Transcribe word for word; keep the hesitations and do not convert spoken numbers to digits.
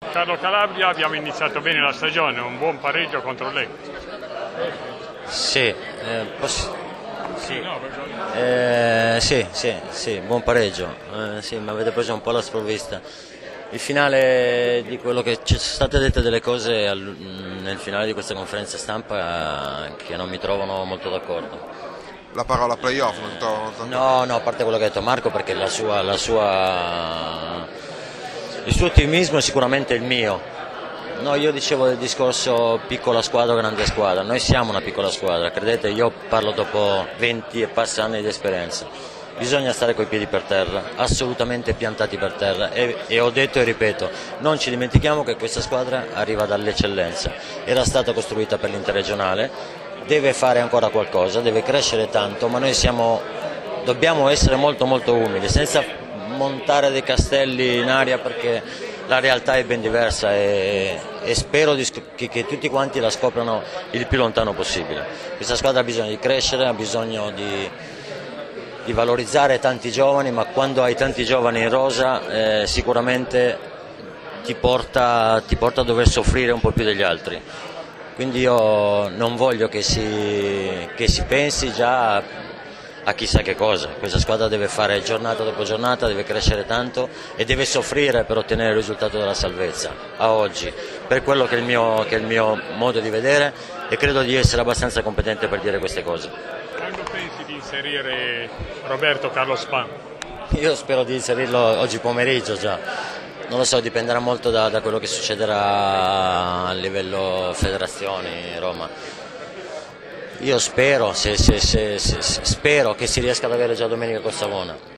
Carlo Calabria, abbiamo iniziato bene la stagione, un buon pareggio contro lei. Sì, eh, posso... sì. Eh, sì, sì, sì, buon pareggio, eh, sì, mi avete preso un po' alla sprovvista. Il finale di quello che ci sono state dette delle cose al, nel finale di questa conferenza stampa eh, che non mi trovano molto d'accordo. La parola playoff non to- to- No, no, a parte quello che ha detto Marco, perché la sua, la sua, il suo ottimismo è sicuramente il mio. No, io dicevo del discorso piccola squadra, grande squadra. Noi siamo una piccola squadra, credete, io parlo dopo venti e passa anni di esperienza. Bisogna stare coi piedi per terra, assolutamente piantati per terra e, e ho detto e ripeto, non ci dimentichiamo che questa squadra arriva dall'eccellenza, era stata costruita per l'interregionale, deve fare ancora qualcosa, deve crescere tanto, ma noi siamo, dobbiamo essere molto molto umili, senza montare dei castelli in aria perché la realtà è ben diversa e, e spero di, che, che tutti quanti la scoprano il più lontano possibile. Questa squadra ha bisogno di crescere, ha bisogno di, di valorizzare tanti giovani, ma quando hai tanti giovani in rosa eh, sicuramente ti porta, ti porta a dover soffrire un po' più degli altri. Quindi io non voglio che si, che si pensi già a chissà che cosa, questa squadra deve fare giornata dopo giornata, deve crescere tanto e deve soffrire per ottenere il risultato della salvezza a oggi, per quello che è il mio, che è il mio modo di vedere e credo di essere abbastanza competente per dire queste cose. Quando pensi di inserire Roberto Carlos Pan? Io spero di inserirlo oggi pomeriggio già, non lo so, dipenderà molto da, da quello che succederà a livello federazioni Roma. Io spero, se, se, se, se, spero che si riesca ad avere già domenica con Savona.